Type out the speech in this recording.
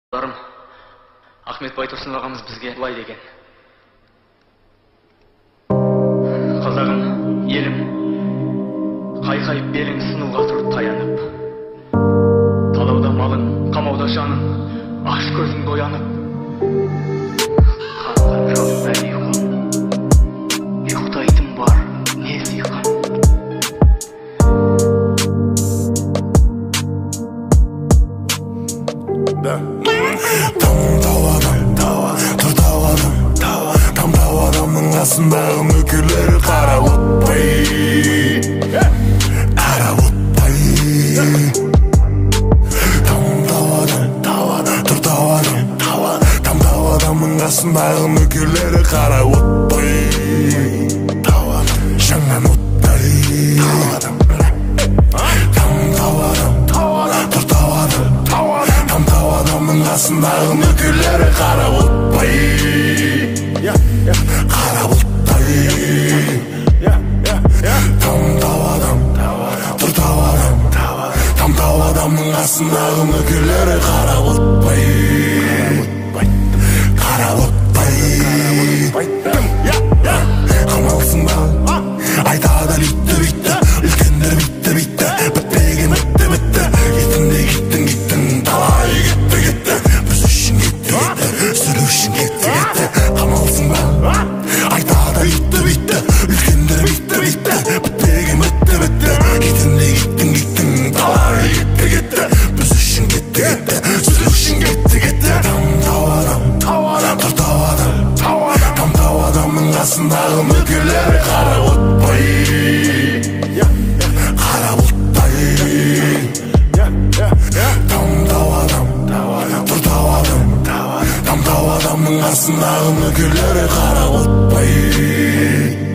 Ахмет Байтұрсын ағамыз бізге былай деген: қазағым, елім, қайқайып белің сынуға тұр таянып, талауда малың, қамауда жаның, аш көзіңді оянып, қанған жоқ бәле ұйқым, ұйықтайтын бар не сиқым. Қасындағы нөкерлері қарап отпай, қарап отпай. Тұр тау адамның қасындағы нөкерлері қарап отпай, жанған оттай. Тұр тау адамның қасындағы нөкерлері қарап отпай, қарап оттай. Тау адамның қасындағы нөкерлері қарап отпай, қарап отпай. Қамалсың ба айтады бүйтті, үлкендер бүйтті, бітпеген бітті. Кеттің, талай кетті, біз үшін кетті, сүру үшін кетті. Қамалсың ба айтады бүйтті, үлкендер бүйтті, бітпеген бітті. Кеттің, талай кетті, біз үшін кетті, сүру үшін кетті. Тау адамның қасындағы нөкерлері қарап отпай, қарап оттай. Тау адамның қасындағы нөкерлері қарап отпай.